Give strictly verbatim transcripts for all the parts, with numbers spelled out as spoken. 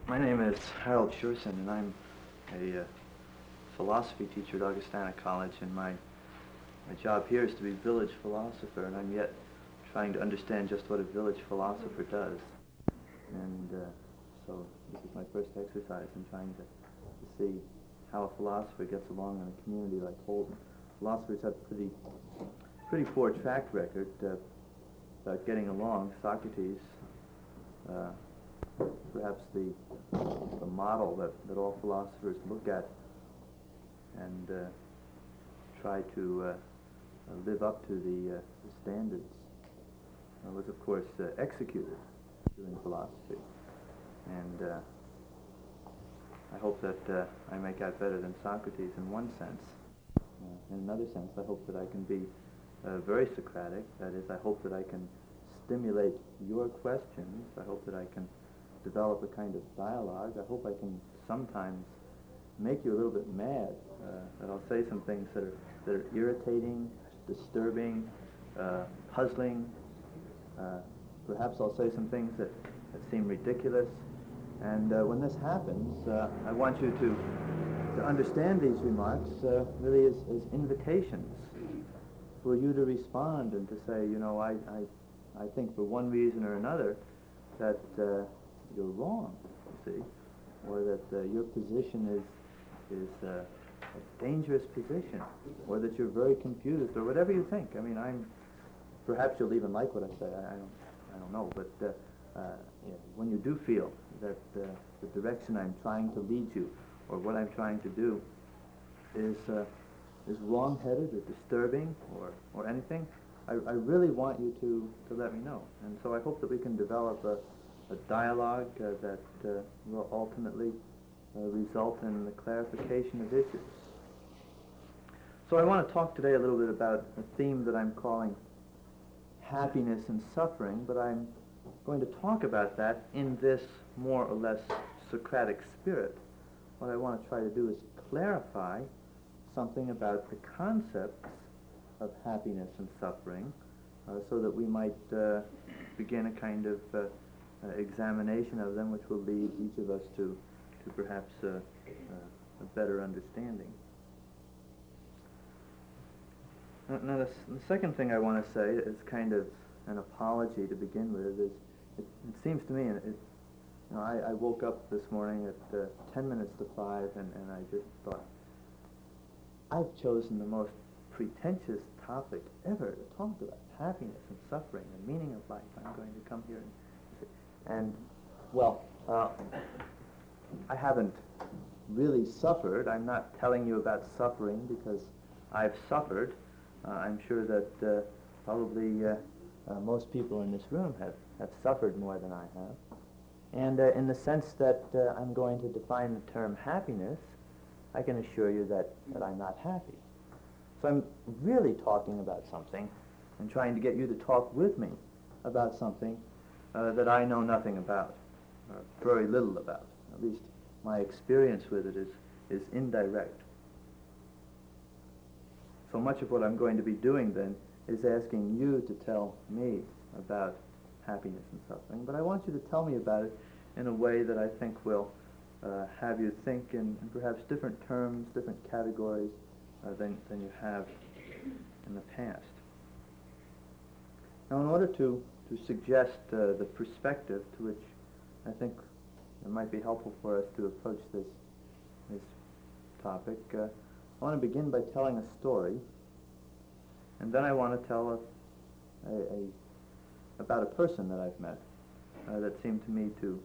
My name is Harold Shurson, and I'm a uh, philosophy teacher at Augustana College, and my, my job here is to be village philosopher, and I'm yet trying to understand just what a village philosopher does. And uh, so this is my first exercise in trying to, to see how a philosopher gets along in a community like Holden. Philosophers have a pretty, pretty poor track record uh, about getting along. Socrates, uh, perhaps the, the model that, that all philosophers look at and uh, try to uh, live up to the, uh, the standards, uh, was of course uh, executed doing philosophy. And uh, I hope that uh, I make out better than Socrates in one sense. Uh, in another sense, I hope that I can be uh, very Socratic. That is, I hope that I can stimulate your questions. I hope that I can develop a kind of dialogue. I hope I can sometimes make you a little bit mad, uh, that I'll say some things that are, that are irritating, disturbing, uh, puzzling. Uh, perhaps I'll say some things that, that seem ridiculous. And uh, when this happens, uh, I want you to, to understand these remarks uh, really as, as invitations for you to respond and to say, you know, I, I, I think for one reason or another that uh, you're wrong, you see, or that uh, your position is, is uh, a dangerous position, or that you're very confused, or whatever you think. I mean, I'm, perhaps you'll even like what I say, I, I don't, I don't know, but uh, uh, yeah, when you do feel that uh, the direction I'm trying to lead you, or what I'm trying to do, is uh, is wrong-headed or disturbing or, or anything, I, I really want you to, to let me know. And so I hope that we can develop a, a dialogue uh, that uh, will ultimately uh, result in the clarification of issues. So I want to talk today a little bit about a theme that I'm calling happiness and suffering, but I'm going to talk about that in this more or less Socratic spirit. What I want to try to do is clarify something about the concepts of happiness and suffering, uh, so that we might uh, begin a kind of uh, uh, examination of them, which will lead each of us to, to perhaps uh, uh, a better understanding. Now, now the, the second thing I want to say is kind of an apology to begin with. Is it, it seems to me, and it, you know, I, I woke up this morning at uh, ten minutes to five, and, and I just thought, I've chosen the most pretentious topic ever to talk about, happiness and suffering, the meaning of life. I'm going to come here and, and well, uh, I haven't really suffered. I'm not telling you about suffering because I've suffered. Uh, I'm sure that uh, probably uh, uh, most people in this room have, have suffered more than I have. And uh, in the sense that uh, I'm going to define the term happiness, I can assure you that, that I'm not happy. So I'm really talking about something and trying to get you to talk with me about something uh, that I know nothing about, or very little about. At least my experience with it is, is indirect. So much of what I'm going to be doing then is asking you to tell me about happiness and suffering, but I want you to tell me about it in a way that I think will uh, have you think in, in perhaps different terms, different categories uh, than, than you have in the past. Now, in order to, to suggest uh, the perspective to which I think it might be helpful for us to approach this, this topic, uh, I want to begin by telling a story, and then I want to tell a, a, a about a person that I've met uh, that seemed to me to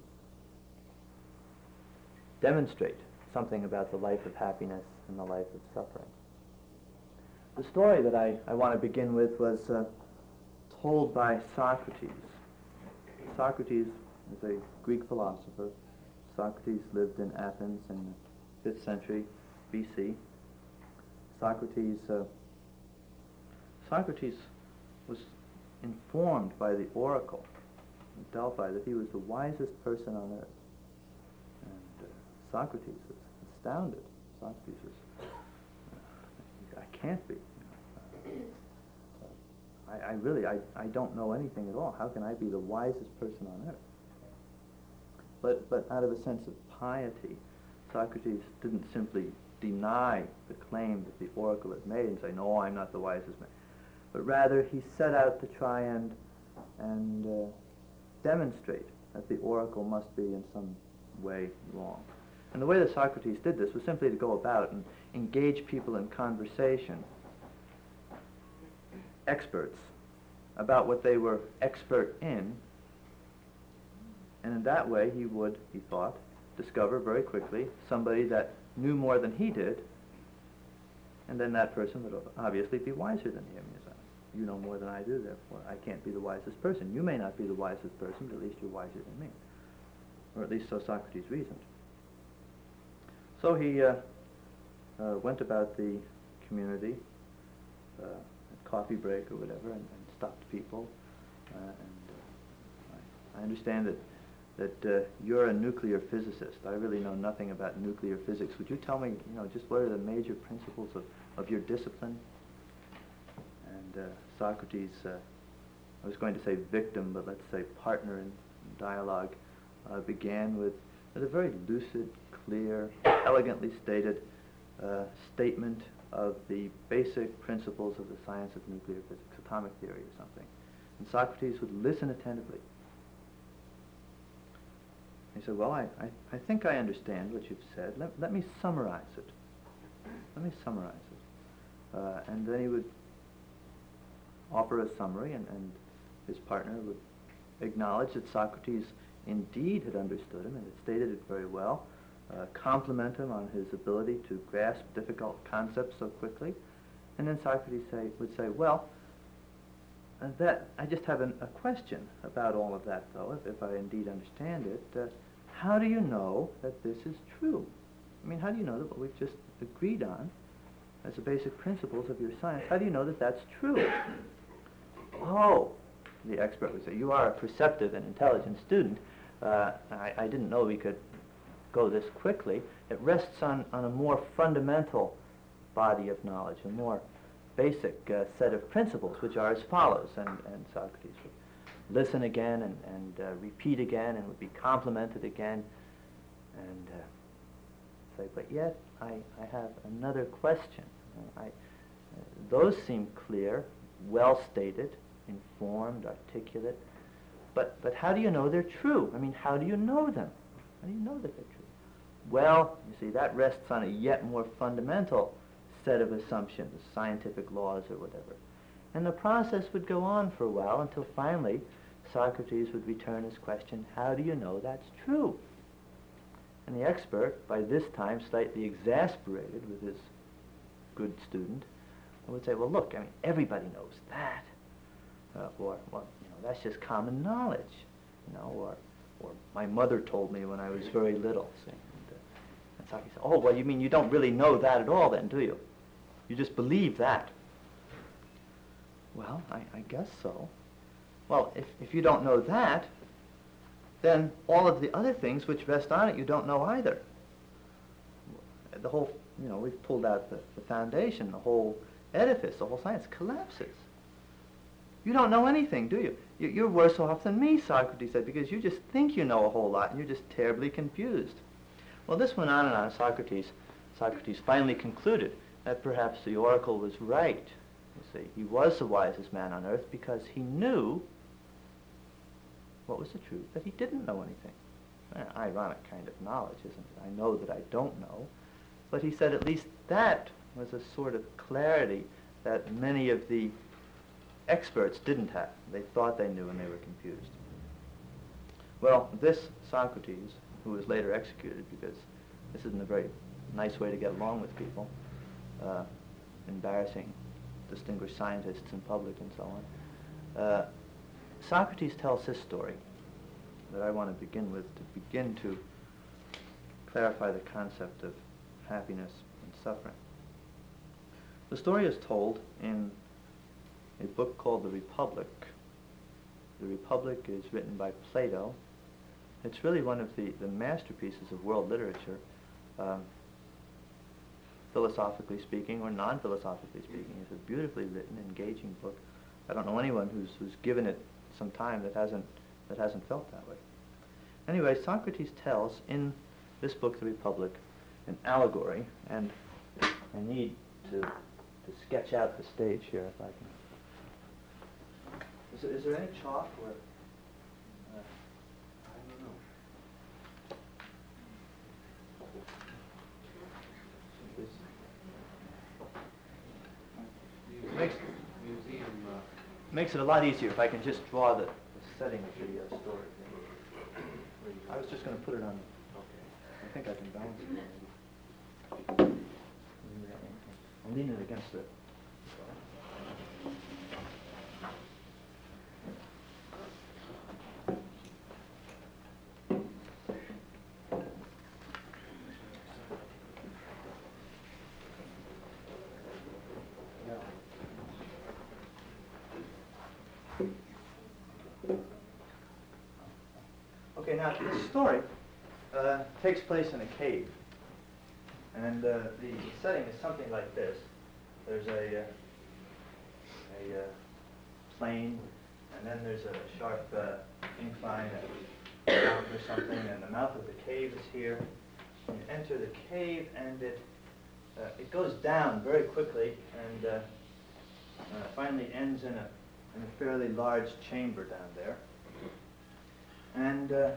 demonstrate something about the life of happiness and the life of suffering. The story that I, I want to begin with was uh, told by Socrates. Socrates is a Greek philosopher. Socrates lived in Athens in the fifth century B C. Socrates, uh, Socrates was informed by the oracle of Delphi that he was the wisest person on earth. And uh, Socrates was astounded. Socrates was, uh, I can't be. You know, uh, I, I really, I, I don't know anything at all. How can I be the wisest person on earth? but, but out of a sense of piety. Socrates didn't simply deny the claim that the oracle had made and say, no, I'm not the wisest man. But rather he set out to try and, and uh, demonstrate that the oracle must be in some way wrong. And the way that Socrates did this was simply to go about and engage people in conversation, experts, about what they were expert in, and in that way he would, he thought, discover very quickly somebody that knew more than he did, and then that person would obviously be wiser than him. You know more than I do, therefore I can't be the wisest person. You may not be the wisest person, but at least you're wiser than me. Or at least so Socrates reasoned. So he uh, uh, went about the community uh, at coffee break or whatever, and, and stopped people. Uh, and uh, I, I understand that that uh, you're a nuclear physicist. I really know nothing about nuclear physics. Would you tell me, you know, just what are the major principles of, of your discipline? And uh, Socrates, uh, I was going to say victim, but let's say partner in dialogue, uh, began with, with a very lucid, clear, elegantly stated uh, statement of the basic principles of the science of nuclear physics, atomic theory or something. And Socrates would listen attentively. He said, well, I, I, I think I understand what you've said. Let, let me summarize it. Let me summarize it. Uh, and then he would offer a summary, and, and his partner would acknowledge that Socrates indeed had understood him and had stated it very well, uh, compliment him on his ability to grasp difficult concepts so quickly, and then Socrates say, would say, well, uh, that I just have an, a question about all of that, though, if, if I indeed understand it. Uh, how do you know that this is true? I mean, how do you know that what we've just agreed on as the basic principles of your science, how do you know that that's true? Oh, the expert would say, you are a perceptive and intelligent student. Uh, I, I didn't know we could go this quickly. It rests on, on a more fundamental body of knowledge, a more basic uh, set of principles, which are as follows. And, and Socrates would listen again and, and uh, repeat again and would be complimented again and uh, say, but yet I, I have another question. I, uh, those seem clear, well stated, informed, articulate, but, but how do you know they're true? I mean, how do you know them? How do you know that they're true? Well, you see, that rests on a yet more fundamental set of assumptions, scientific laws or whatever. And the process would go on for a while until finally Socrates would return his question, how do you know that's true? And the expert, by this time slightly exasperated with his good student, would say, well, look, I mean, everybody knows that. Uh, or, well, you know, that's just common knowledge, you know, or, or my mother told me when I was very little. See? And, uh, and Socrates said, oh, well, you mean you don't really know that at all then, do you? You just believe that. Well, I, I guess so. Well, if, if you don't know that, then all of the other things which rest on it you don't know either. The whole, you know, we've pulled out the, the foundation, the whole edifice, the whole science collapses. You don't know anything, do you? you? You're worse off than me, Socrates said, because you just think you know a whole lot and you're just terribly confused. Well, this went on and on. Socrates, Socrates finally concluded that perhaps the oracle was right. You see, he was the wisest man on earth because he knew what was the truth, that he didn't know anything. An ironic kind of knowledge, isn't it? I know that I don't know. But he said at least that was a sort of clarity that many of the experts didn't have. They thought they knew and they were confused. Well, this Socrates, who was later executed because this isn't a very nice way to get along with people, uh, embarrassing distinguished scientists in public and so on, uh, Socrates tells this story that I want to begin with to begin to clarify the concept of happiness and suffering. The story is told in a book called The Republic. The Republic is written by Plato. It's really one of the, the masterpieces of world literature, um, philosophically speaking or non-philosophically speaking. It's a beautifully written, engaging book. I don't know anyone who's, who's given it some time that hasn't, that hasn't felt that way. Anyway, Socrates tells in this book, The Republic, an allegory, and I need to, to sketch out the stage here if I can. Is there, is there any chalk or? Uh, I don't know. Makes, museum, uh, makes it a lot easier if I can just draw the, the setting of the uh, story. I was just going to put it on. Okay. I think I can balance it. Maybe. I'll lean it against it. Okay, now this story uh, takes place in a cave, and uh, the setting is something like this. There's a, uh, a uh, plain, and then there's a sharp uh, incline, a mountain or something, and the mouth of the cave is here. You enter the cave, and it uh, it goes down very quickly, and uh, uh, finally ends in a in a fairly large chamber down there. And uh,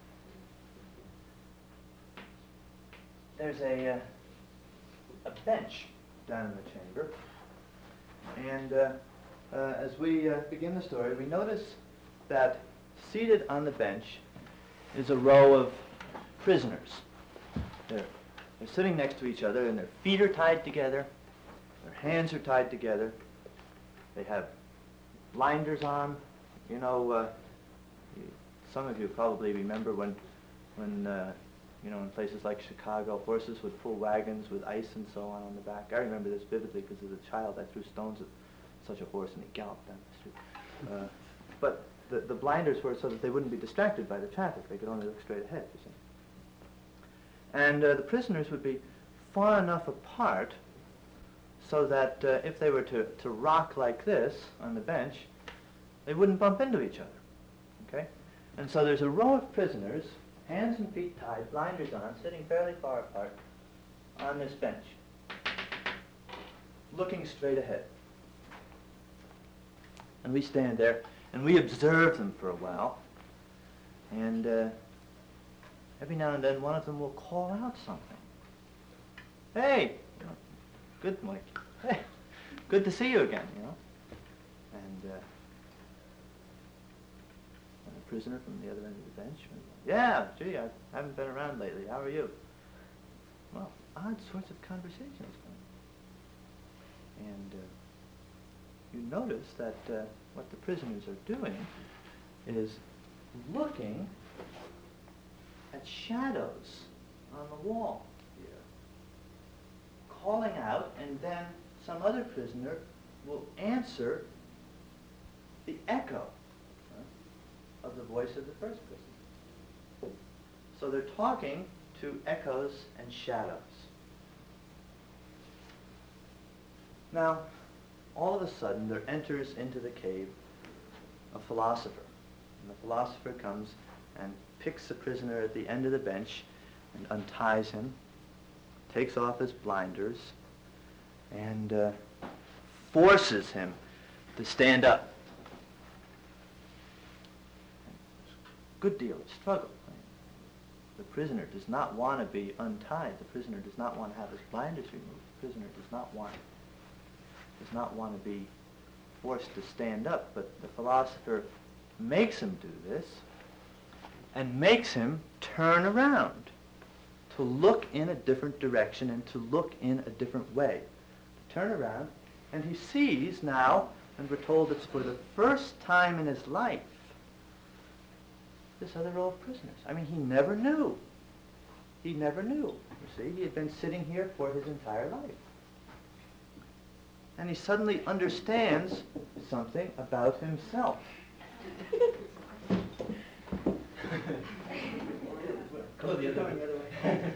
there's a, uh, a bench down in the chamber. And uh, uh, as we uh, begin the story, we notice that seated on the bench is a row of prisoners. They're, they're sitting next to each other, and their feet are tied together, their hands are tied together, they have blinders on. You know, uh, some of you probably remember when, when uh, you know, in places like Chicago, horses would pull wagons with ice and so on on the back. I remember this vividly because as a child I threw stones at such a horse and he galloped down the street. Uh, but the, the blinders were so that they wouldn't be distracted by the traffic. They could only look straight ahead, you see. And uh, the prisoners would be far enough apart so that uh, if they were to, to rock like this on the bench, they wouldn't bump into each other, okay? And so there's a row of prisoners, hands and feet tied, blinders on, sitting fairly far apart on this bench, looking straight ahead. And we stand there, and we observe them for a while, and uh, every now and then one of them will call out something. Hey! You know, good, Mike. Hey! Good to see you again, you know? And, uh, prisoner from the other end of the bench. Yeah, gee, I haven't been around lately. How are you? Well, odd sorts of conversations going on. And uh, you notice that uh, what the prisoners are doing is looking at shadows on the wall. Yeah. Calling out, and then some other prisoner will answer the echo of the voice of the first person. So they're talking to echoes and shadows. Now, all of a sudden, there enters into the cave a philosopher. And the philosopher comes and picks the prisoner at the end of the bench and unties him, takes off his blinders, and uh, forces him to stand up. Good deal of struggle. The prisoner does not want to be untied. The prisoner does not want to have his blinders removed. The prisoner does not want does not want to be forced to stand up. But the philosopher makes him do this and makes him turn around to look in a different direction and to look in a different way. To turn around, and he sees now, and we're told it's for the first time in his life, this other row of prisoners. I mean, he never knew. He never knew. You see, he had been sitting here for his entire life. And he suddenly understands something about himself. Go the other way.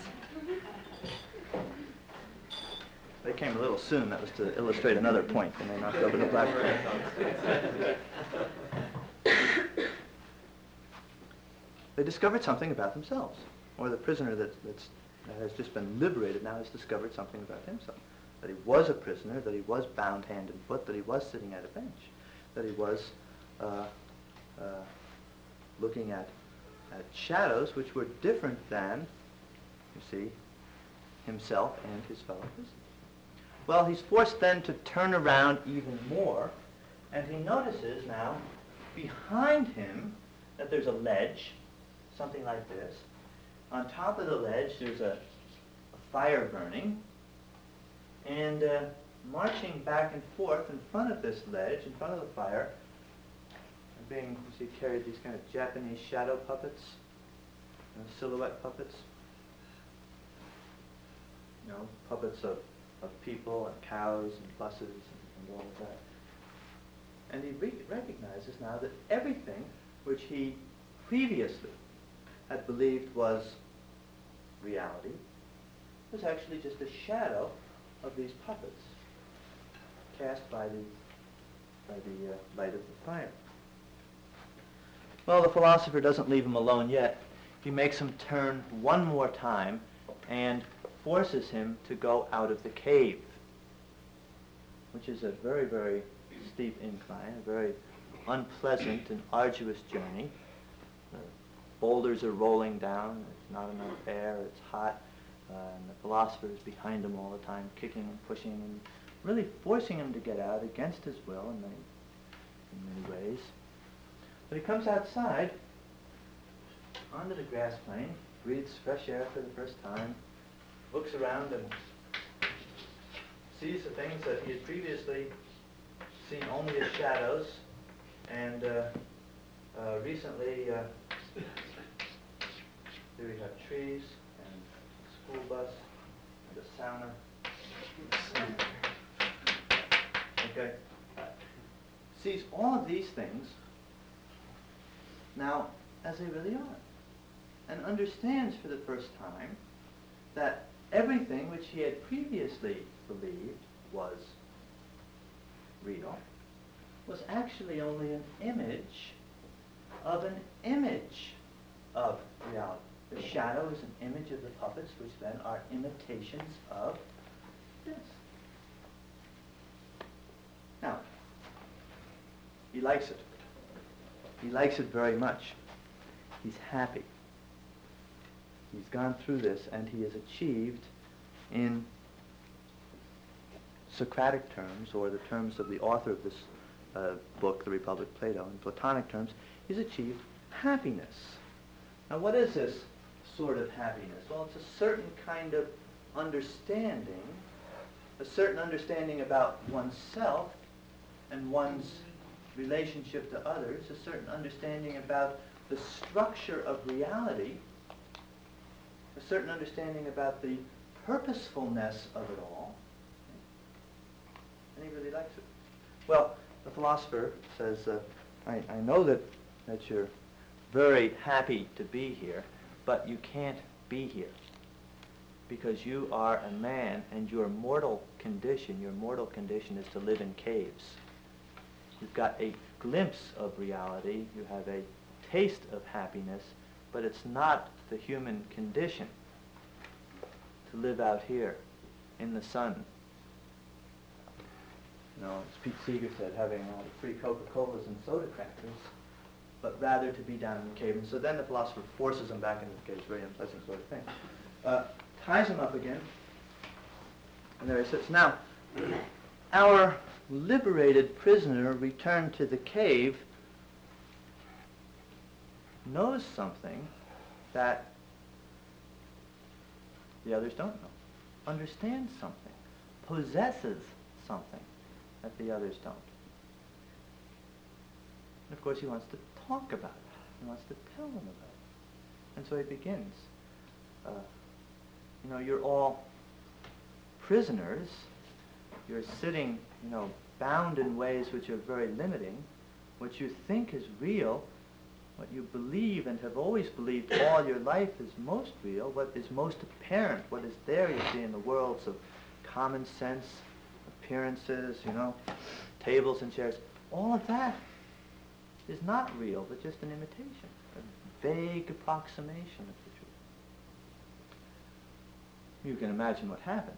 They came a little soon. That was to illustrate another point, and they knocked over the blackboard. they discovered something about themselves. Or the prisoner that, that's, that has just been liberated now has discovered something about himself. That he was a prisoner, that he was bound hand and foot, that he was sitting at a bench, that he was uh, uh, looking at, at shadows which were different than, you see, himself and his fellow prisoners. Well, he's forced then to turn around even more, and he notices now behind him that there's a ledge, something like this. On top of the ledge, there's a, a fire burning, and uh, marching back and forth in front of this ledge, in front of the fire, are being, you see, carried these kind of Japanese shadow puppets, you know, silhouette puppets. You know, puppets of, of people and cows and buses and, and all of that. And he re- recognizes now that everything which he previously had believed was reality was actually just a shadow of these puppets cast by the, by the uh, light of the fire. Well, the philosopher doesn't leave him alone yet. He makes him turn one more time and forces him to go out of the cave, which is a very, very steep incline, a very unpleasant and arduous journey. The boulders are rolling down, there's not enough air, it's hot, uh, and the philosopher is behind him all the time, kicking and pushing and really forcing him to get out against his will in many, in many ways. But he comes outside onto the grass plain, breathes fresh air for the first time, looks around and sees the things that he had previously seen only as shadows, and uh, uh, recently uh, here we have trees and a school bus and a sauna. Okay, sees all of these things now as they really are, and understands for the first time that everything which he had previously believed was real was actually only an image of an image of reality. The shadow is an image of the puppets, which then are imitations of this. Now, he likes it. He likes it very much. He's happy. He's gone through this, and he has achieved, in Socratic terms, or the terms of the author of this uh, book, The Republic of Plato, in Platonic terms, he's achieved happiness. Now, what is this sort of happiness? Well, it's a certain kind of understanding, a certain understanding about oneself and one's relationship to others, a certain understanding about the structure of reality, a certain understanding about the purposefulness of it all, and he really likes it. Well, the philosopher says, uh, I, I know that, that you're very happy to be here, but you can't be here because you are a man, and your mortal condition, your mortal condition is to live in caves. You've got a glimpse of reality, you have a taste of happiness, but it's not the human condition to live out here in the sun. You know, as Pete Seeger said, having all the free Coca-Colas and soda crackers, but rather to be down in the cave. And so then the philosopher forces him back into the cave. It's a very unpleasant sort of thing. Uh, ties him up again, and there he sits. Now, our liberated prisoner returned to the cave knows something that the others don't know, understands something, possesses something that the others don't. And of course he wants to talk about it. He wants to tell them about it. And so he begins. Uh, you know, you're all prisoners. You're sitting, you know, bound in ways which are very limiting. What you think is real, what you believe and have always believed all your life is most real, what is most apparent, what is there, you see, in the worlds of common sense, appearances, you know, tables and chairs, all of that is not real, but just an imitation, vague approximation of the truth. You can imagine what happens.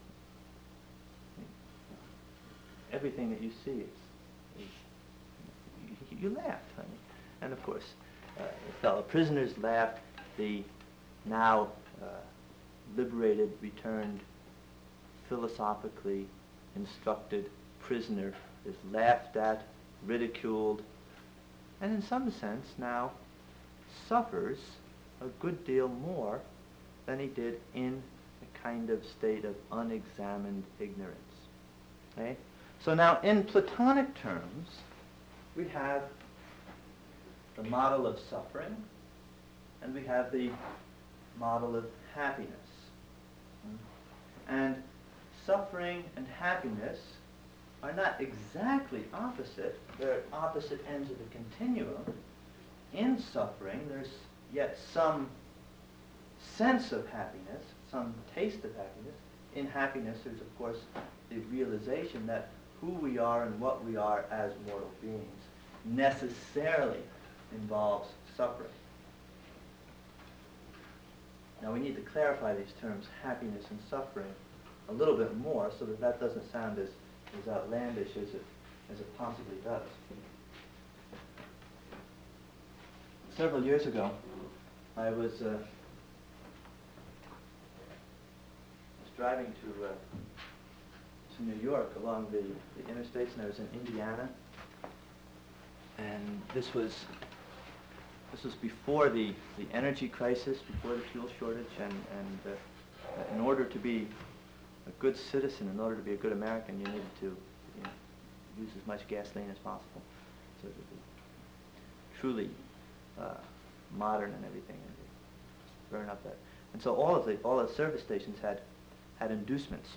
Everything that you see is, is you, you laugh, honey. And of course, uh, the fellow prisoners laughed. The now uh, liberated, returned, philosophically instructed prisoner is laughed at, ridiculed, and in some sense now suffers a good deal more than he did in a kind of state of unexamined ignorance. Okay? So now in Platonic terms, we have the model of suffering, and we have the model of happiness. And suffering and happiness are not exactly opposite. They're at opposite ends of the continuum. In suffering, there's yet some sense of happiness, some taste of happiness. In happiness, there's, of course, the realization that who we are and what we are as mortal beings necessarily involves suffering. Now, we need to clarify these terms, happiness and suffering, a little bit more so that that doesn't sound as, as outlandish as it, as it possibly does. Several years ago, I was, uh, was driving to, uh, to New York along the, the interstates, and I was in Indiana. And this was this was before the, the energy crisis, before the fuel shortage, and, and uh, in order to be a good citizen, in order to be a good American, you needed to you know, use as much gasoline as possible. So to be truly uh, modern and everything, and burn up that. And so all of the all the service stations had had inducements.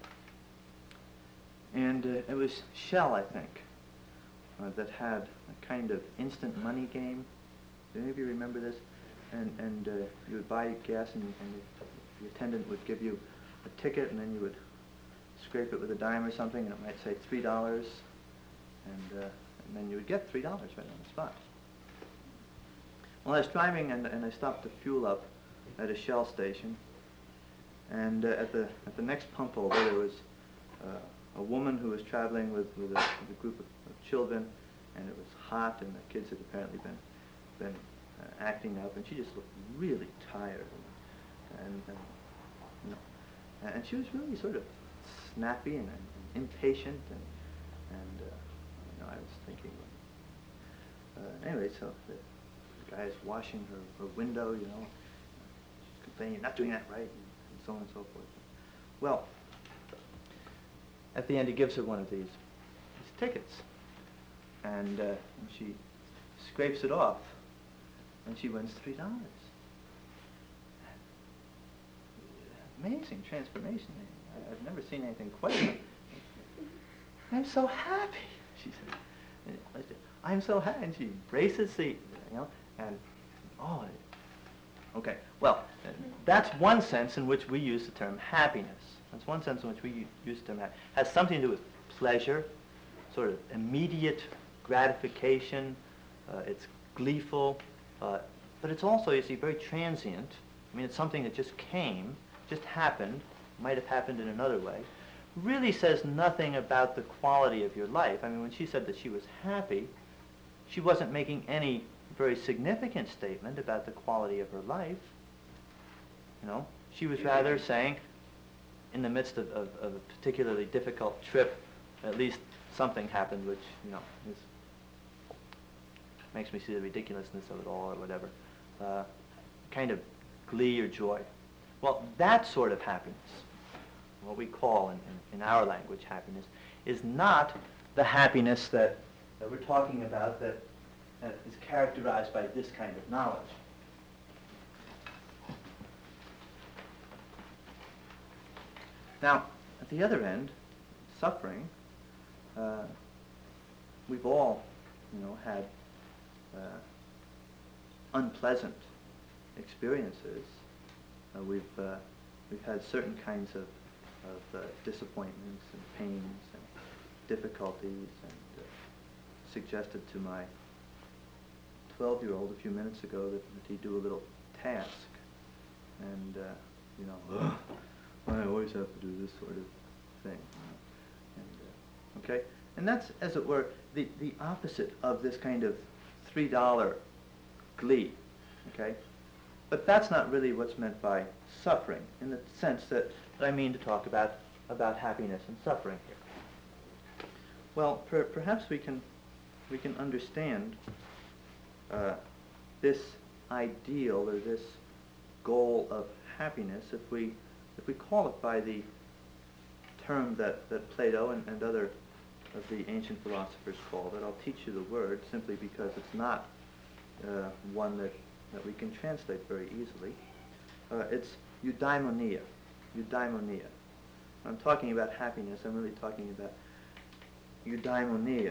And uh, it was Shell, I think, uh, that had a kind of instant money game. Do any of you remember this? And and uh, you would buy gas, and, and the, the attendant would give you a ticket, and then you would scrape it with a dime or something, and it might say three dollars, and uh, and then you would get three dollars right on the spot. Well, I was driving, and and I stopped to fuel up at a Shell station, and uh, at the at the next pump over there was uh, a woman who was traveling with with a, with a group of, of children, and it was hot, and the kids had apparently been been uh, acting up, and she just looked really tired, and, and, and you know, and she was really sort of snappy and, and impatient, and and uh, you know, I was thinking, uh, anyway, so the, the guy is washing her, her window, you know, she's complaining, "You're not doing that right," and, and so on and so forth. Well, at the end, he gives her one of these, these tickets, and, uh, and she scrapes it off, and she wins three dollars. Amazing transformation. I, I've never seen anything quite like. "I'm so happy," she said. "I'm so happy," and she braces the, you know, and oh, okay. Well, that's one sense in which we use the term happiness. That's one sense in which we use the term happiness. It has something to do with pleasure, sort of immediate gratification. Uh, it's gleeful, uh, but it's also, you see, very transient. I mean, it's something that just came, just happened, might have happened in another way. Really says nothing about the quality of your life. I mean, when she said that she was happy, she wasn't making any very significant statement about the quality of her life. You know, she was rather saying, in the midst of, of, of a particularly difficult trip, at least something happened which, you know, is, makes me see the ridiculousness of it all, or whatever. Uh, kind of glee or joy. Well, that sort of happiness, what we call in, in, in our language happiness, is not the happiness that, that we're talking about that, that is characterized by this kind of knowledge. Now, at the other end, suffering, uh, we've all, you know, had uh, unpleasant experiences. Uh, we've uh, we've had certain kinds of of uh, disappointments and pains and difficulties, and uh, suggested to my twelve-year-old a few minutes ago that, that he'd do a little task, and uh, you know, "Ugh, I always have to do this sort of thing." You know? And uh, okay, and that's, as it were, the the opposite of this kind of three dollar glee. Okay, but that's not really what's meant by suffering in the sense that, that I mean to talk about about happiness and suffering here. Well, per, perhaps we can we can understand uh, this ideal or this goal of happiness if we if we call it by the term that, that Plato and, and other of the ancient philosophers called it. I'll teach you the word simply because it's not uh, one that, that we can translate very easily. Uh, it's eudaimonia. Eudaimonia. When I'm talking about happiness, I'm really talking about eudaimonia.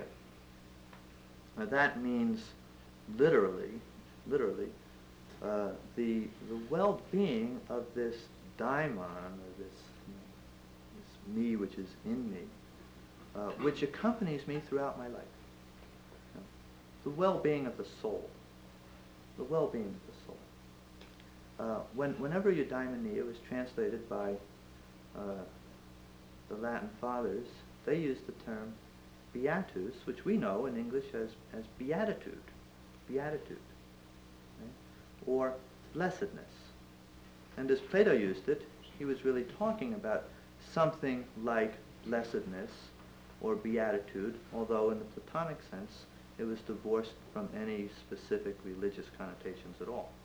Now that means literally, literally, uh, the the well-being of this daimon, or this, you know, this me which is in me, uh, which accompanies me throughout my life. You know, the well-being of the soul. The well-being of the soul. Uh, when, whenever eudaimonia was translated by uh, the Latin fathers, they used the term beatus, which we know in English as, as beatitude, beatitude, right? Or blessedness. And as Plato used it, he was really talking about something like blessedness or beatitude, although in the Platonic sense it was divorced from any specific religious connotations at all.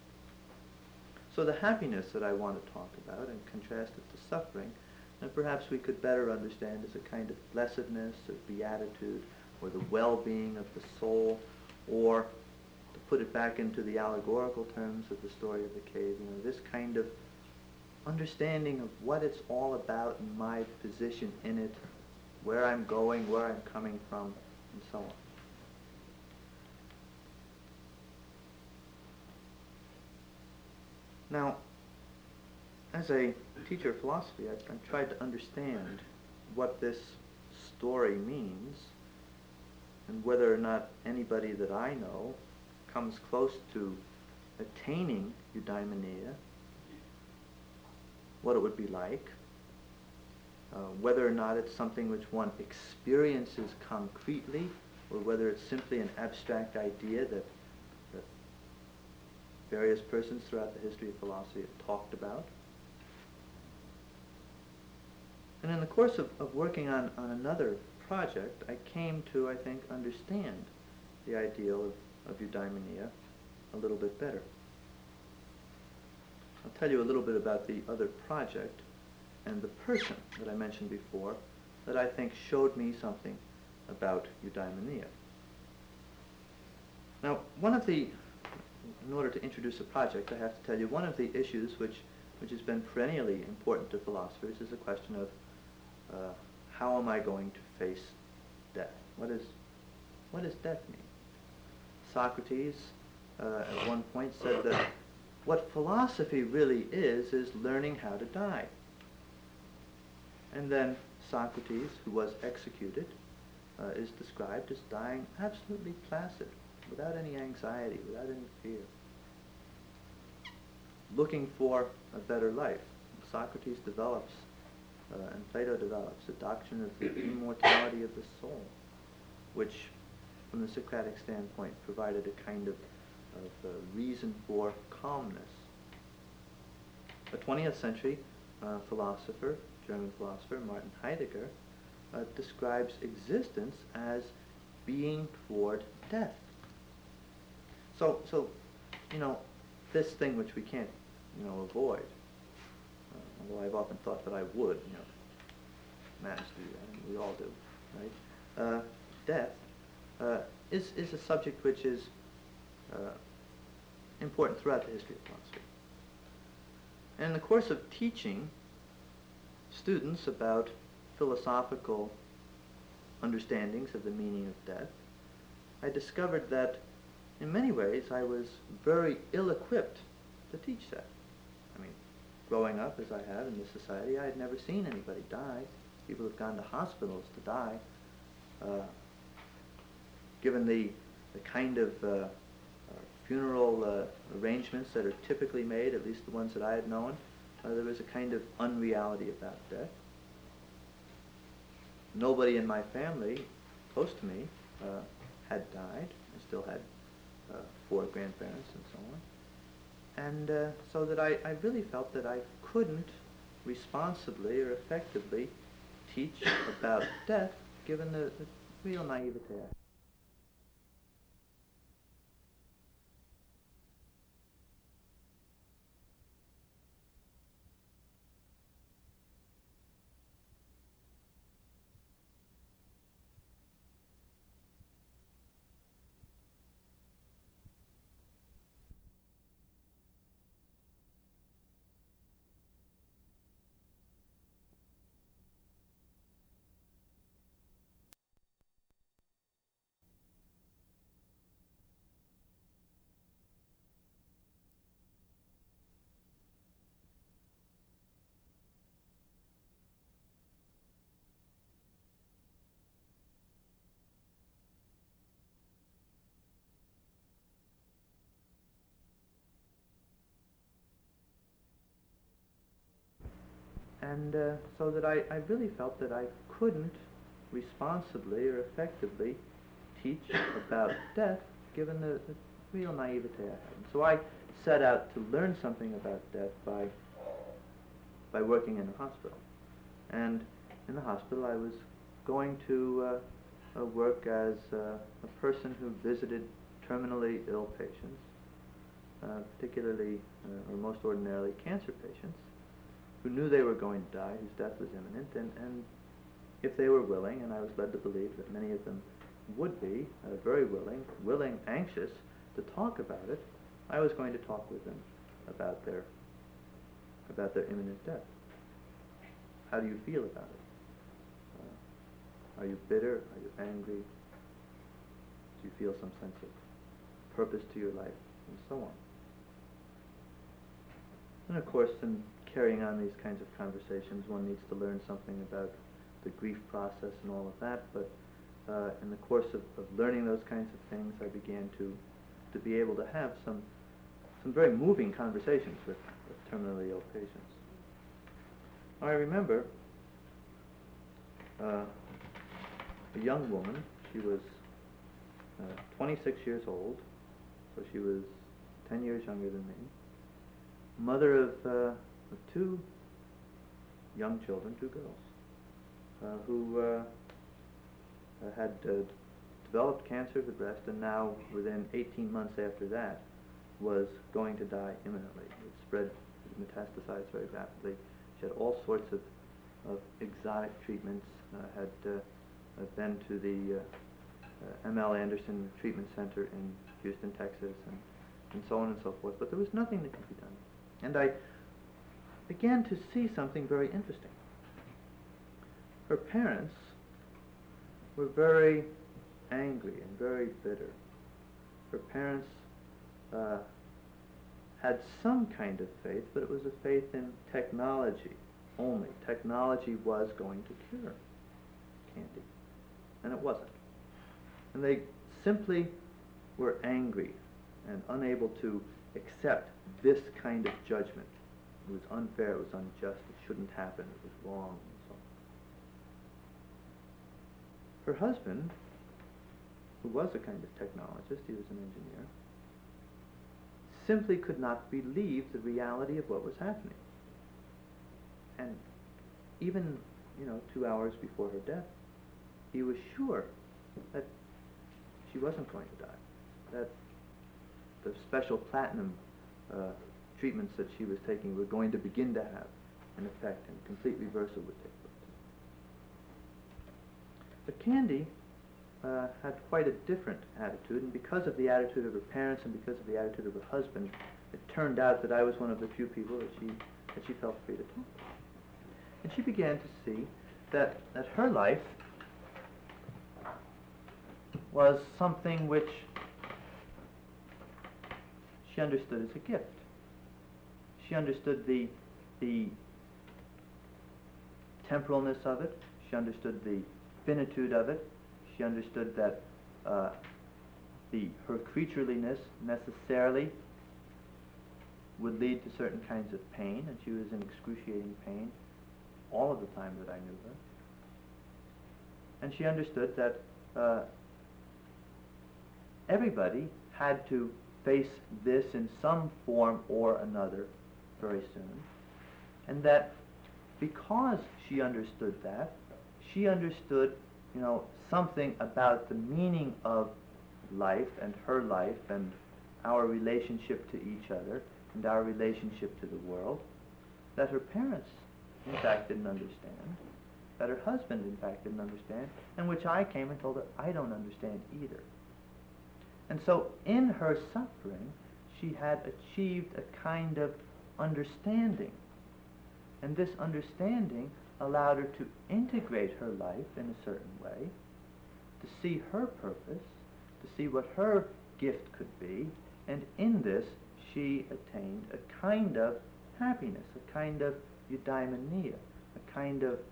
So the happiness that I want to talk about and contrast it to suffering, and perhaps we could better understand as a kind of blessedness or beatitude or the well-being of the soul, or to put it back into the allegorical terms of the story of the cave, you know, this kind of understanding of what it's all about and my position in it, where I'm going, where I'm coming from, and so on. Now, as a teacher of philosophy, I've, I've tried to understand what this story means and whether or not anybody that I know comes close to attaining eudaimonia, what it would be like, uh, whether or not it's something which one experiences concretely, or whether it's simply an abstract idea that, that various persons throughout the history of philosophy have talked about. And in the course of, of working on, on another project, I came to, I think, understand the ideal of, of eudaimonia a little bit better. I'll tell you a little bit about the other project and the person that I mentioned before that I think showed me something about eudaimonia. Now, one of the, in order to introduce a project, I have to tell you one of the issues which, which has been perennially important to philosophers is the question of uh, how am I going to face death? What is, what does death mean? Socrates uh, at one point said that what philosophy really is, is learning how to die. And then Socrates, who was executed, uh, is described as dying absolutely placid, without any anxiety, without any fear, looking for a better life. Socrates develops, uh, and Plato develops, a doctrine of the immortality of the soul, which, from the Socratic standpoint, provided a kind of, of uh, reason for calmness. A twentieth century uh, philosopher, German philosopher, Martin Heidegger, uh, describes existence as being toward death. So, so, you know, this thing which we can't, you know, avoid, uh, although I've often thought that I would, you know, manage to do that, and we all do, right? Uh, death uh, is, is a subject which is uh, important throughout the history of philosophy. And in the course of teaching students about philosophical understandings of the meaning of death, I discovered that in many ways I was very ill-equipped to teach that. I mean, growing up as I have in this society, I had never seen anybody die. People have gone to hospitals to die. Uh, given the, the kind of uh, uh, funeral uh, arrangements that are typically made, at least the ones that I had known, uh, there was a kind of unreality about death. Nobody in my family, close to me, uh, had died. I still had uh, four grandparents and so on. And uh, so that I, I really felt that I couldn't responsibly or effectively teach about death, given the, the real naivete. And uh, so that I, I really felt that I couldn't responsibly or effectively teach about death, given the, the real naivete I had. And so I set out to learn something about death by, by working in a hospital. And in the hospital I was going to uh, uh, work as uh, a person who visited terminally ill patients, uh, particularly, uh, or most ordinarily, cancer patients, who knew they were going to die, whose death was imminent, and, and if they were willing, and I was led to believe that many of them would be, uh, very willing, willing, anxious to talk about it, I was going to talk with them about their, about their imminent death. How do you feel about it? Uh, are you bitter? Are you angry? Do you feel some sense of purpose to your life? And so on. And of course, in carrying on these kinds of conversations, one needs to learn something about the grief process and all of that, but uh, in the course of, of learning those kinds of things, I began to, to be able to have some, some very moving conversations with, with terminally ill patients. I remember uh, a young woman. She was uh, twenty-six years old, so she was ten years younger than me, mother of uh, of two young children, two girls, uh, who uh, uh, had uh, developed cancer of the breast, and now, within eighteen months after that, was going to die imminently. It spread, it metastasized very rapidly. She had all sorts of, of exotic treatments, uh, had uh, uh, been to the uh, uh, M L Anderson Treatment Center in Houston, Texas, and, and so on and so forth, but there was nothing that could be done. And I began to see something very interesting. Her parents were very angry and very bitter. Her parents uh, had some kind of faith, but it was a faith in technology only. Technology was going to cure Candy, and it wasn't. And they simply were angry and unable to accept this kind of judgment. It was unfair, it was unjust, it shouldn't happen, it was wrong, and so on. Her husband, who was a kind of technologist, he was an engineer, simply could not believe the reality of what was happening. And even, you know, two hours before her death, he was sure that she wasn't going to die, that the special platinum uh, treatments that she was taking were going to begin to have an effect, and complete reversal would take place. But Candy uh, had quite a different attitude, and because of the attitude of her parents and because of the attitude of her husband, it turned out that I was one of the few people that she, that she felt free to talk to. And she began to see that, that her life was something which she understood as a gift. She understood the, the temporalness of it. She understood the finitude of it. She understood that uh, the her creatureliness necessarily would lead to certain kinds of pain, and she was in excruciating pain all of the time that I knew her. And she understood that uh, everybody had to face this in some form or another very soon, and that because she understood that, she understood, you know, something about the meaning of life and her life and our relationship to each other and our relationship to the world, that her parents, in fact, didn't understand, that her husband, in fact, didn't understand, and which I came and told her, I don't understand either. And so in her suffering, she had achieved a kind of understanding. And this understanding allowed her to integrate her life in a certain way, to see her purpose, to see what her gift could be, and in this she attained a kind of happiness, a kind of eudaimonia, a kind of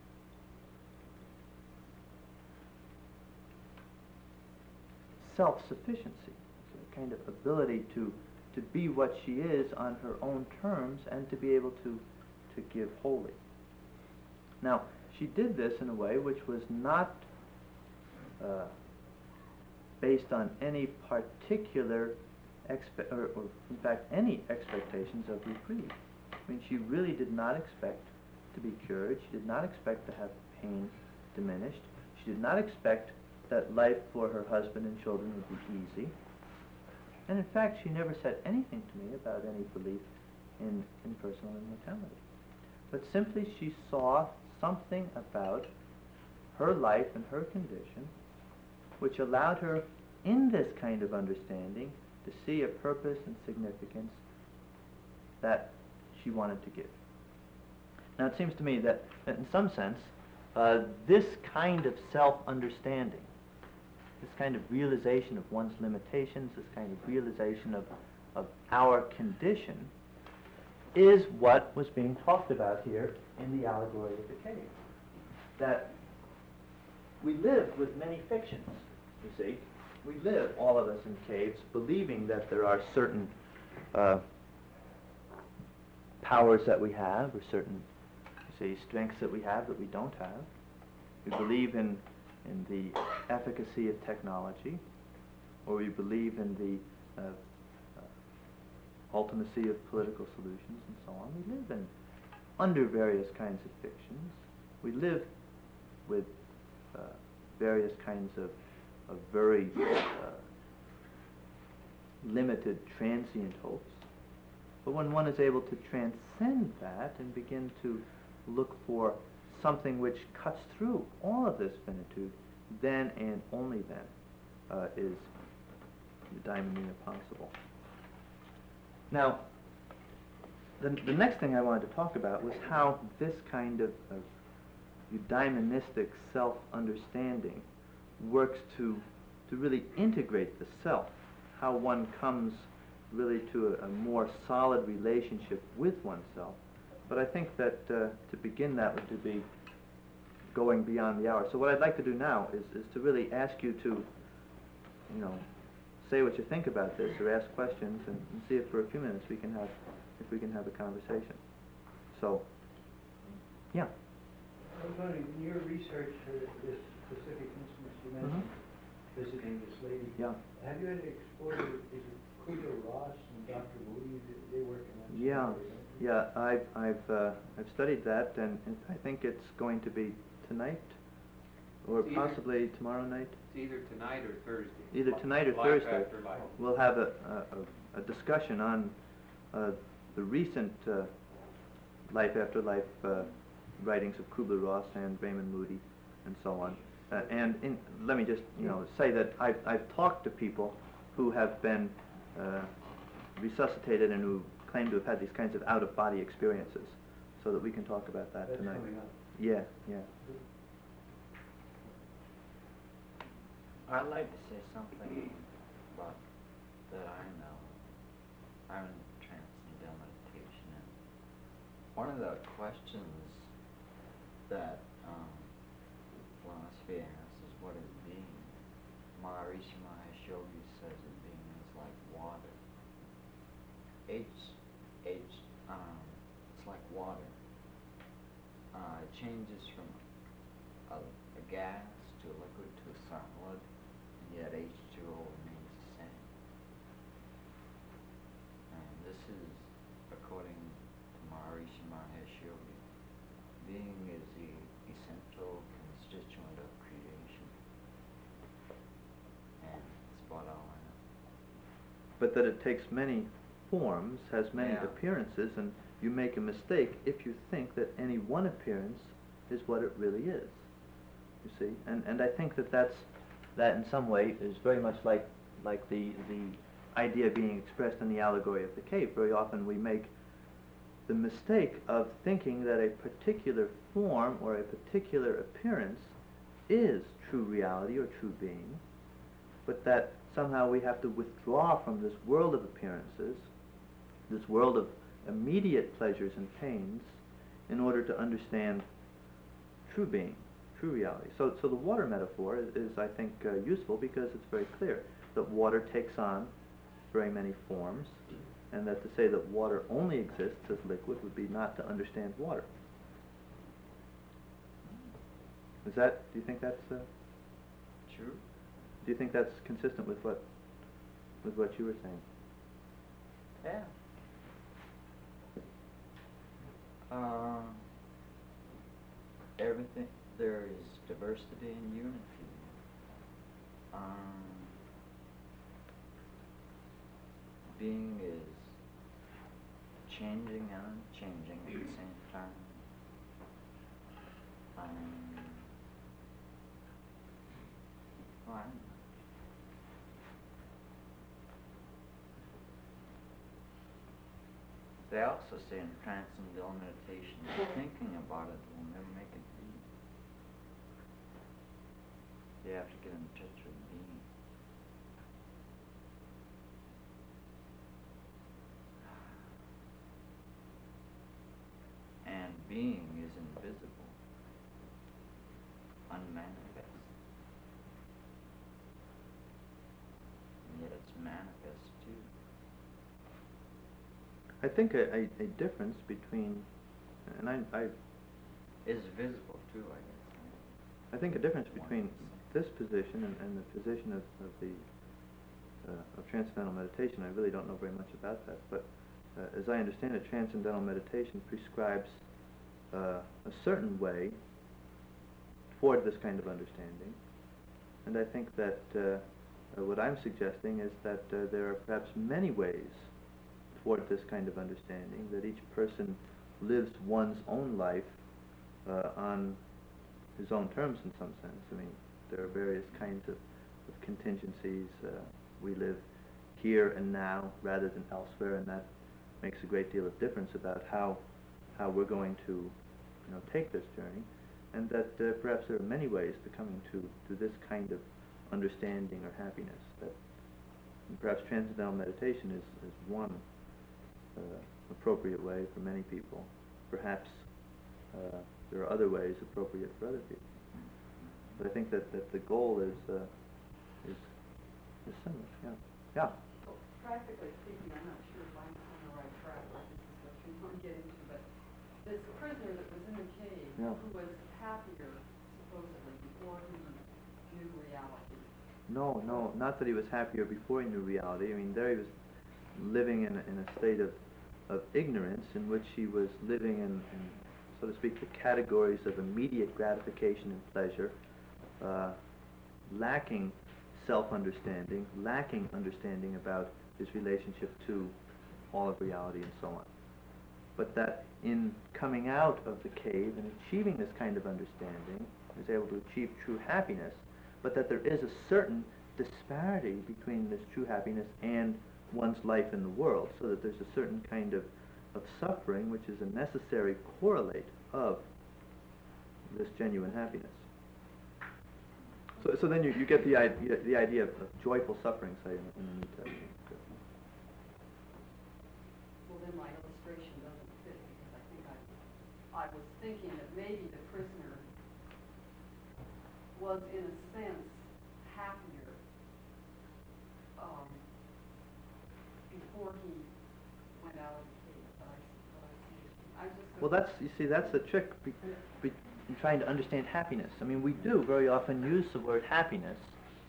self-sufficiency, a kind of ability to, to be what she is on her own terms and to be able to, to give wholly. Now, she did this in a way which was not uh, based on any particular expe- or, or in fact any expectations of reprieve. I mean, she really did not expect to be cured. She did not expect to have pain diminished. She did not expect that life for her husband and children would be easy. And in fact, she never said anything to me about any belief in, in personal immortality. But simply she saw something about her life and her condition which allowed her, in this kind of understanding, to see a purpose and significance that she wanted to give. Now, it seems to me that, that in some sense, uh, this kind of self-understanding, this kind of realization of one's limitations, this kind of realization of, of our condition, is what was being talked about here in the allegory of the cave. That we live with many fictions, you see. We live, all of us, in caves, believing that there are certain uh, powers that we have, or certain, you see, strengths that we have that we don't have. We believe in, in the efficacy of technology, or we believe in the uh, uh, ultimacy of political solutions, and so on. We live in under various kinds of fictions. We live with uh, various kinds of, of very uh, limited, transient hopes. But when one is able to transcend that and begin to look for something which cuts through all of this finitude, then and only then uh, is eudaimonia possible. Now, the, the next thing I wanted to talk about was how this kind of, of eudaimonistic self-understanding works to, to really integrate the self, how one comes really to a, a more solid relationship with oneself. But I think that uh, to begin that would be going beyond the hour. So what I'd like to do now is, is to really ask you to, you know, say what you think about this, or ask questions, and, and see if for a few minutes we can have, if we can have a conversation. So, yeah. I was wondering, in your research for this specific instance you mentioned, mm-hmm. visiting this lady, yeah. have you had exposure, is it Kubler-Ross and Doctor Moody, they work in that? Yeah, yeah, I've, I've, uh, I've studied that, and, and I think it's going to be tonight, or It's possibly either, tomorrow night. It's either tonight or Thursday. Either tonight or life Thursday. After life. We'll have a, a, a discussion on uh, the recent uh, Life After Life uh, writings of Kubler-Ross and Raymond Moody, and so on. Uh, and in, let me just, you know, say that I've, I've talked to people who have been uh, resuscitated and who claim to have had these kinds of out-of-body experiences, so that we can talk about that That's tonight. Coming up. Yeah, yeah. I'd like to say something about that I know. I'm in transcendental meditation, and one of the questions that um, philosophy asks is, what is being? Maharishi Mahesh Yogi H, H, um, it's like water. Uh, it changes from a, a gas to a liquid to a solid, and yet H two O remains the same. And this is according to Maharishi Mahesh Yogi. Being is the essential constituent of creation. And it's about all I know. But that it takes many forms, has many Yeah. appearances, and you make a mistake if you think that any one appearance is what it really is. You see, and and I think that that's that in some way is very much like like the the idea being expressed in the allegory of the cave. Very often we make the mistake of thinking that a particular form or a particular appearance is true reality or true being, but that somehow we have to withdraw from this world of appearances, this world of immediate pleasures and pains, in order to understand true being, true reality. So, so the water metaphor is, is I think, uh, useful because it's very clear that water takes on very many forms, and that to say that water only exists as liquid would be not to understand water. Is that, do you think that's, uh, True? do you think that's consistent with what, with what you were saying? Yeah. Uh, everything, there is diversity and unity. Um, being is changing and unchanging at the same time. Um, well, I don't know. They also say in transcendental meditation, thinking about it will never make it be. You have to get in touch with being. And being is invisible, unmanifest. And yet it's manifest too. I think a, a, a difference between, and I, I, Is visible too, I guess. I think a difference One between and the same. this position and, and the position of, of the uh, of transcendental meditation. I really don't know very much about that, but uh, as I understand it, transcendental meditation prescribes uh, a certain way toward this kind of understanding, and I think that uh, uh, what I'm suggesting is that uh, there are perhaps many ways toward this kind of understanding, that each person lives one's own life uh, on his own terms in some sense. I mean, there are various kinds of, of contingencies. Uh, we live here and now rather than elsewhere, and that makes a great deal of difference about how how we're going to, you know, take this journey, and that uh, perhaps there are many ways to coming to, to this kind of understanding or happiness. That perhaps transcendental meditation is, is one uh, appropriate way for many people. Perhaps uh, there are other ways appropriate for other people. But I think that, that the goal is uh, is is similar. Yeah. Yeah. So practically speaking, I'm not sure if I'm on the right track or if this is what you want to get into, but this prisoner that was in the cave, Yeah. who was happier supposedly before he knew reality. No, no, not that he was happier before he knew reality. I mean, there he was living in a, in a state of, of ignorance in which he was living in, in, so to speak, the categories of immediate gratification and pleasure, uh, lacking self-understanding, lacking understanding about his relationship to all of reality and so on. But that in coming out of the cave and achieving this kind of understanding, he was able to achieve true happiness, but that there is a certain disparity between this true happiness and one's life in the world, so that there's a certain kind of, of suffering which is a necessary correlate of this genuine happiness. So, so then you, you get the idea, the idea of, of joyful suffering, say, in, in the New Testament. Well, then my illustration doesn't fit, because I think I, I was thinking that maybe the prisoner was, in a sense, happier um, before he went out of the cave, but I, see- but I see, what you- I just. Well, that's, you see, that's the trick be, be, in trying to understand happiness. I mean, we do very often use the word happiness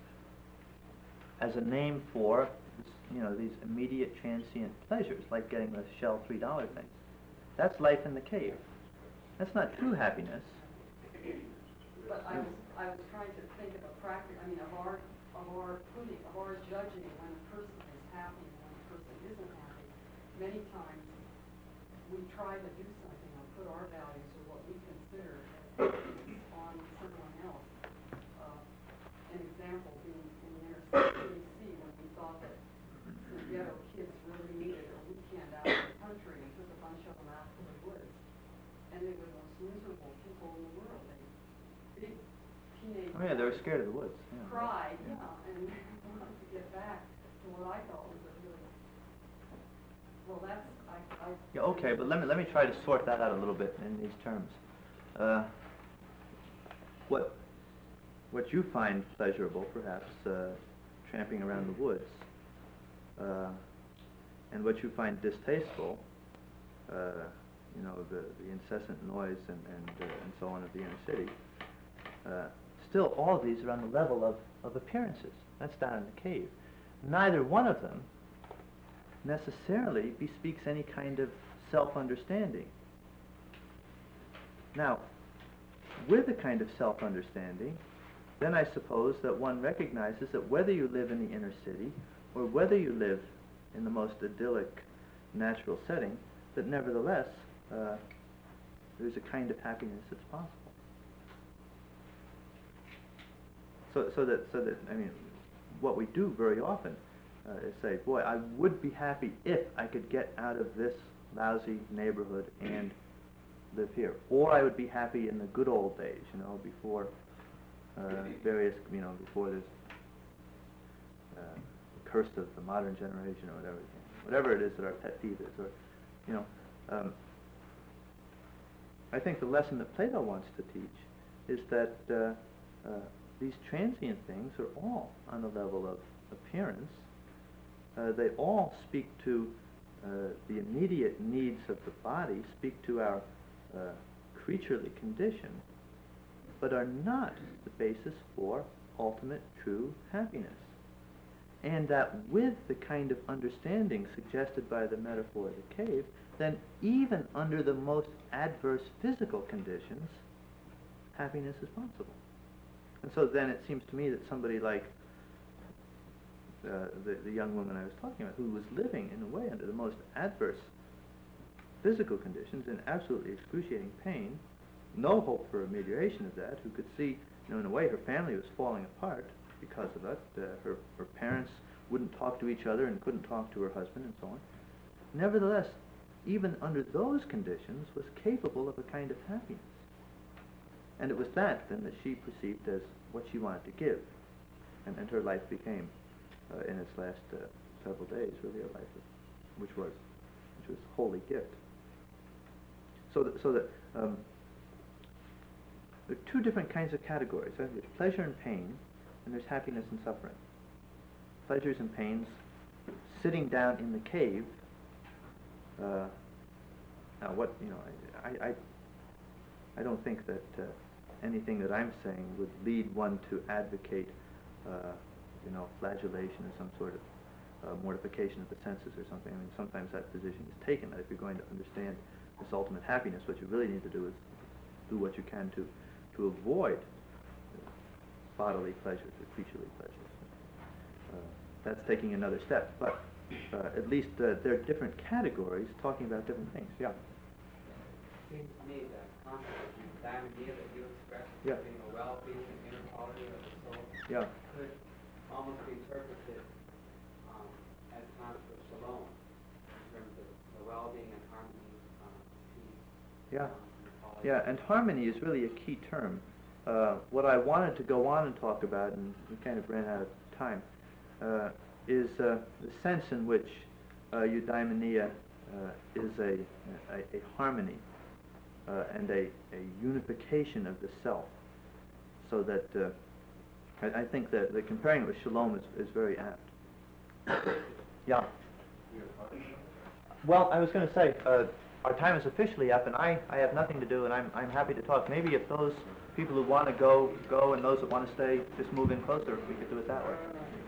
as a name for, you know, these immediate transient pleasures, like getting the Shell three dollar thing. That's life in the cave. That's not true happiness. But I was, I was trying to think of a practice, I mean, of our, of our putting, of our judging when a person is happy and when a person isn't happy. Many times, we try to do something or put our values or what we consider as on someone else. Uh, An example being in the inner city when we thought that the ghetto kids really needed a weekend out in the country and took a bunch of them out to the woods. And they were the most miserable people in the world. They big teenage Oh yeah, they were boys scared of the woods. Yeah. cried, Yeah. yeah, and wanted to get back to what I thought was a really, well, that's, I, I. Yeah, okay, but let me, let me try to sort that out a little bit in these terms. Uh, what, what you find pleasurable, perhaps, uh, tramping around the woods, uh, and what you find distasteful, uh, you know, the, the incessant noise and, and, uh, and so on of the inner city, uh, still all of these are on the level of, of appearances. That's down in the cave. Neither one of them necessarily bespeaks any kind of self-understanding. Now, with a kind of self-understanding, then I suppose that one recognizes that whether you live in the inner city or whether you live in the most idyllic natural setting, that nevertheless uh, there's a kind of happiness that's possible. So, so that, so that I mean, what we do very often uh, is say, boy, I would be happy if I could get out of this lousy neighborhood and live here, or I would be happy in the good old days, you know, before uh, various, you know, before this uh, curse of the modern generation or whatever, whatever it is that our pet peeve is, or, you know, um, I think the lesson that Plato wants to teach is that uh, uh, these transient things are all on the level of appearance. Uh, they all speak to uh, the immediate needs of the body, speak to our uh, creaturely condition, but are not the basis for ultimate true happiness. And that with the kind of understanding suggested by the metaphor of the cave, then even under the most adverse physical conditions, happiness is possible. And so then it seems to me that somebody like uh, the, the young woman I was talking about, who was living in a way under the most adverse physical conditions in absolutely excruciating pain, no hope for amelioration of that, who could see, you know, in a way her family was falling apart because of it. Uh, her, her parents wouldn't talk to each other and couldn't talk to her husband and so on. Nevertheless, even under those conditions, was capable of a kind of happiness. And it was that, then, that she perceived as what she wanted to give. And, and her life became, uh, in its last uh, several days, really a life of, which was which was holy gift. So that, so that um, there are two different kinds of categories. Right? There's pleasure and pain, and there's happiness and suffering. Pleasures and pains, sitting down in the cave. Uh, now, what you know, I, I, I don't think that uh, anything that I'm saying would lead one to advocate, uh, you know, flagellation or some sort of uh, mortification of the senses or something. I mean, sometimes that position is taken that if you're going to understand this ultimate happiness, what you really need to do is do what you can to to avoid bodily pleasures or creaturely pleasures. Uh, that's taking another step, but uh, at least uh, there are different categories talking about different things. Yeah. Seems to me that concept, that idea that you expressed, Yeah. being a well-being and inner quality of the soul, Yeah. could almost be interpreted um, as concept of shalom, in terms of the well-being and harmony, um, peace. Yeah. um, and quality. Yeah, and harmony is really a key term. Uh, what I wanted to go on and talk about, and we kind of ran out of time, uh, is uh, the sense in which uh, eudaimonia uh, is a, a, a harmony uh, and a, a unification of the self. So that uh, I, I think that, that comparing it with shalom is, is very apt. Yeah. Well, I was going to say, uh, our time is officially up, and I, I have nothing to do, and I'm, I'm happy to talk. Maybe if those people who want to go, go, and those that want to stay, just move in closer, if we could do it that way.